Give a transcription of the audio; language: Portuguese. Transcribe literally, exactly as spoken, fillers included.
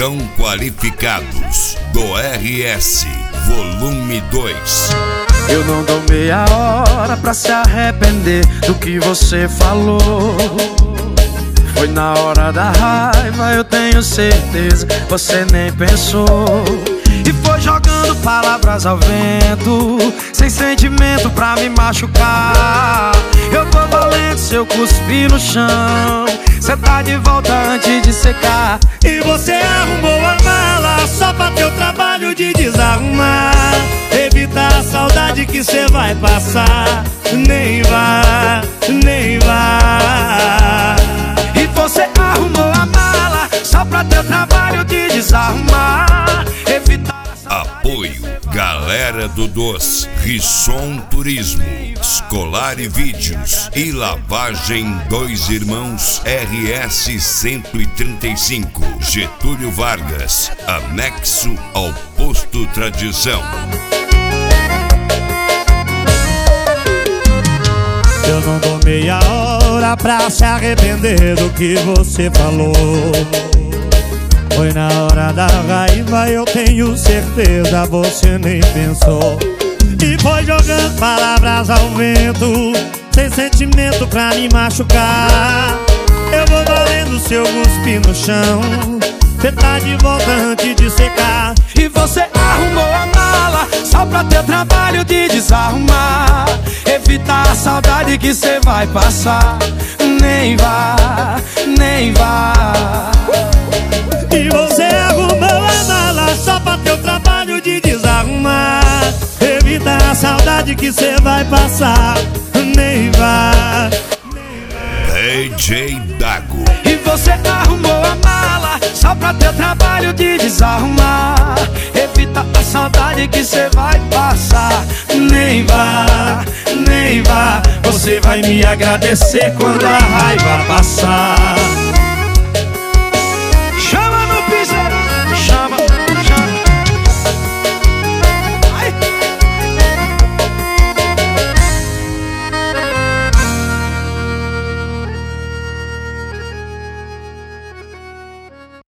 São Qualificados do R S, volume dois. Eu não dou meia hora pra se arrepender do que você falou. Foi na hora da raiva, eu tenho certeza, você nem pensou. E foi jogando palavras ao vento, sem sentimento pra me machucar. Eu tô valendo se eu cuspir no chão, cê tá de volta antes de secar. E você arrumou a mala só pra ter o trabalho de desarrumar. Evita a saudade que cê vai passar. Nem vá, nem vá. E você arrumou a mala só pra ter o trabalho de desarrumar. Evitar a saudade. Apoio Galera do Doce, Risson Turismo, Escolar e Vídeos e Lavagem Dois Irmãos R S cento e trinta e cinco, Getúlio Vargas, anexo ao Posto Tradição. Eu não dou meia hora pra se arrepender do que você falou. Foi na hora da raiva, eu tenho certeza, você nem pensou. E foi jogando palavras ao vento, sem sentimento pra me machucar. Eu vou valendo se eu cuspir no chão, cê tá de volta antes de secar. E você arrumou a mala só pra ter trabalho de desarrumar. Evitar a saudade que cê vai passar. Nem vá, nem vá. E você arrumou a mala só pra ter o trabalho de desarrumar. Evita a saudade que cê vai passar. Nem vá. D J Dago. E você arrumou a mala só pra ter trabalho de desarrumar. Evita a saudade que cê vai passar. Nem vá, nem vá. Você vai me agradecer quando a raiva passar.